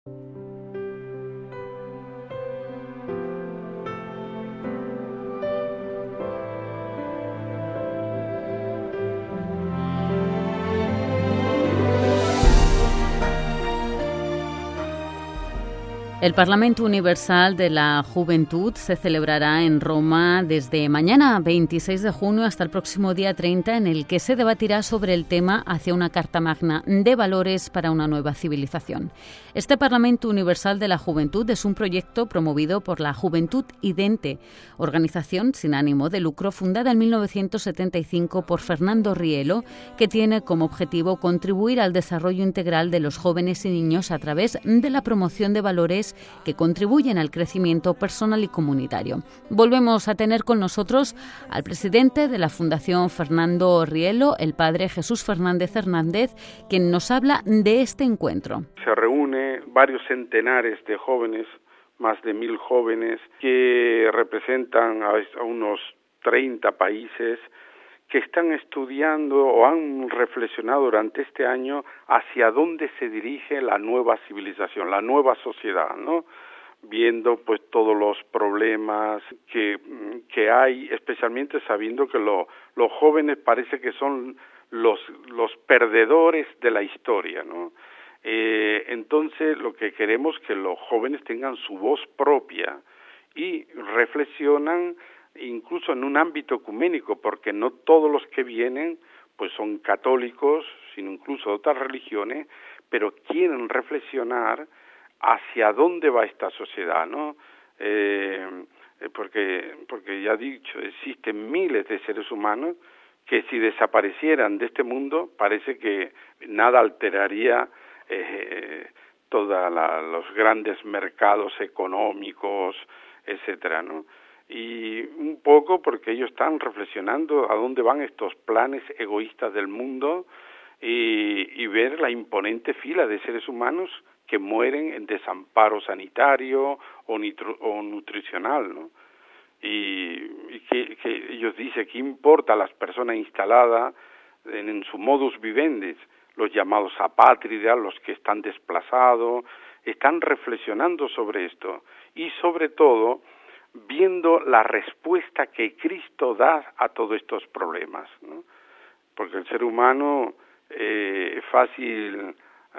El Parlamento Universal de la Juventud se celebrará en Roma desde mañana 26 de junio hasta el próximo día 30, en el que se debatirá sobre el tema hacia una Carta Magna de valores para una nueva civilización. Este Parlamento Universal de la Juventud es un proyecto promovido por la Juventud Idente, organización sin ánimo de lucro fundada en 1975 por Fernando Rielo, que tiene como objetivo contribuir al desarrollo integral de los jóvenes y niños a través de la promoción de valores que contribuyen al crecimiento personal y comunitario. Volvemos a tener con nosotros al presidente de la Fundación Fernando Rielo, el padre Jesús Fernández Hernández, quien nos habla de este encuentro. Se reúne varios centenares de jóvenes, más de 1.000 jóvenes, que representan a unos 30 países, que están estudiando o han reflexionado durante este año hacia dónde se dirige la nueva civilización, la nueva sociedad, ¿no? Viendo pues todos los problemas que hay, especialmente sabiendo que los jóvenes parece que son los perdedores de la historia, ¿no? Entonces lo que queremos es que los jóvenes tengan su voz propia y reflexionan incluso en un ámbito ecuménico, porque no todos los que vienen pues son católicos, sino incluso de otras religiones, pero quieren reflexionar hacia dónde va esta sociedad, ¿no? Porque ya he dicho, existen miles de seres humanos que si desaparecieran de este mundo parece que nada alteraría todos los grandes mercados económicos, etcétera, ¿no? Y un poco porque ellos están reflexionando a dónde van estos planes egoístas del mundo y ver la imponente fila de seres humanos que mueren en desamparo sanitario o nutricional, ¿no? Y que ellos dicen que importa a las personas instaladas en su modus vivendi, los llamados apátridas, los que están desplazados, están reflexionando sobre esto y sobre todo viendo la respuesta que Cristo da a todos estos problemas, ¿no? Porque el ser humano es fácil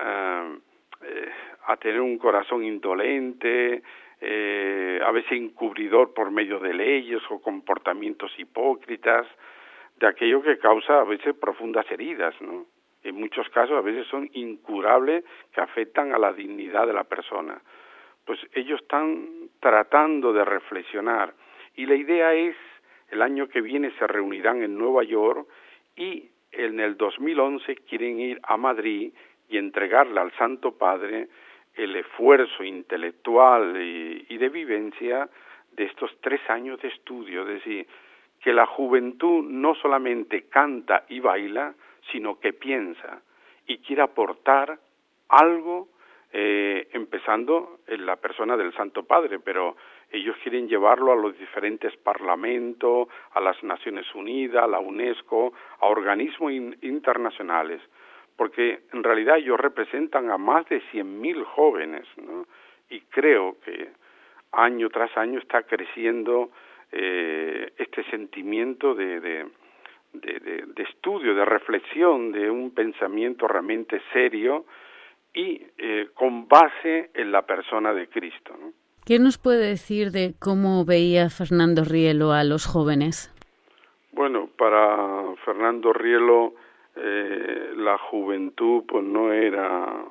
a tener un corazón indolente, a veces encubridor por medio de leyes o comportamientos hipócritas, de aquello que causa a veces profundas heridas, ¿no? En muchos casos a veces son incurables, que afectan a la dignidad de la persona. Pues ellos están tratando de reflexionar y la idea es, el año que viene se reunirán en Nueva York y en el 2011 quieren ir a Madrid y entregarle al Santo Padre el esfuerzo intelectual y de vivencia de estos 3 años de estudio, es decir, que la juventud no solamente canta y baila, sino que piensa y quiere aportar algo, empezando en la persona del Santo Padre, pero ellos quieren llevarlo a los diferentes parlamentos, a las Naciones Unidas, a la UNESCO, a organismos internacionales, porque en realidad ellos representan a más de 100.000 jóvenes, ¿no? Y creo que año tras año está creciendo este sentimiento de estudio, de reflexión, de un pensamiento realmente serio y con base en la persona de Cristo, ¿no? ¿Qué nos puede decir de cómo veía Fernando Rielo a los jóvenes? Bueno, para Fernando Rielo la juventud pues no era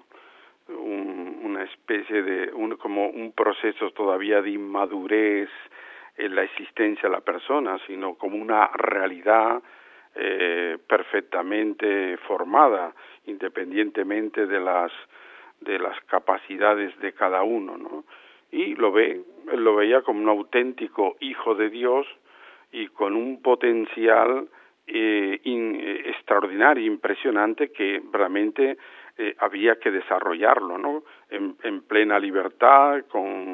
una especie de como un proceso todavía de inmadurez en la existencia de la persona, sino como una realidad perfectamente formada, independientemente de las capacidades de cada uno, ¿no? Y él lo veía como un auténtico hijo de Dios y con un potencial extraordinario, impresionante, que realmente había que desarrollarlo, ¿no? En plena libertad,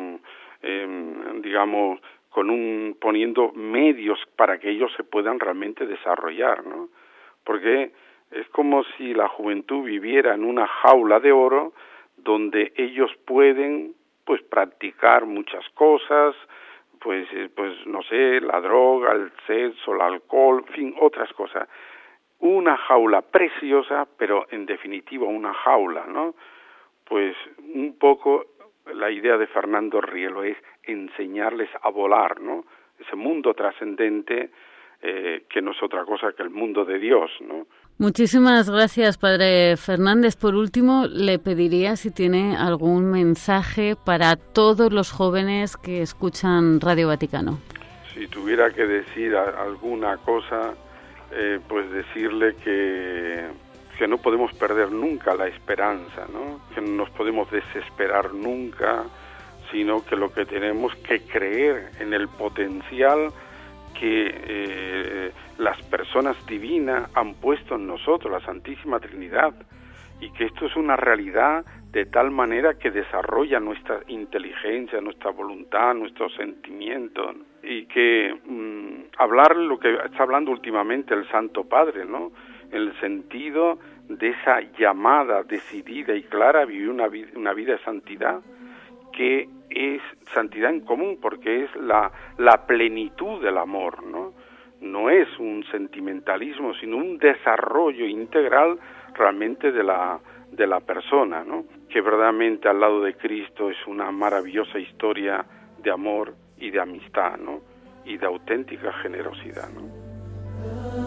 poniendo medios para que ellos se puedan realmente desarrollar, ¿no? Porque es como si la juventud viviera en una jaula de oro donde ellos pueden pues practicar muchas cosas, pues no sé, la droga, el sexo, el alcohol, en fin, otras cosas. Una jaula preciosa, pero en definitiva una jaula, ¿no? Pues un poco la idea de Fernando Rielo es enseñarles a volar, ¿no? Ese mundo trascendente que no es otra cosa que el mundo de Dios, ¿no? Muchísimas gracias, Padre Fernández. Por último, le pediría si tiene algún mensaje para todos los jóvenes que escuchan Radio Vaticano. Si tuviera que decir alguna cosa, pues decirle que no podemos perder nunca la esperanza, ¿no? Que no nos podemos desesperar nunca, sino que lo que tenemos que creer en el potencial que las personas divinas han puesto en nosotros, la Santísima Trinidad, y que esto es una realidad de tal manera que desarrolla nuestra inteligencia, nuestra voluntad, nuestros sentimientos, y que hablar lo que está hablando últimamente el Santo Padre, ¿no? En el sentido de esa llamada decidida y clara a vivir una vida de santidad, que es santidad en común, porque es la plenitud del amor, ¿no? No es un sentimentalismo, sino un desarrollo integral realmente de la persona, ¿no? Que verdaderamente al lado de Cristo es una maravillosa historia de amor y de amistad, ¿no? Y de auténtica generosidad, ¿no?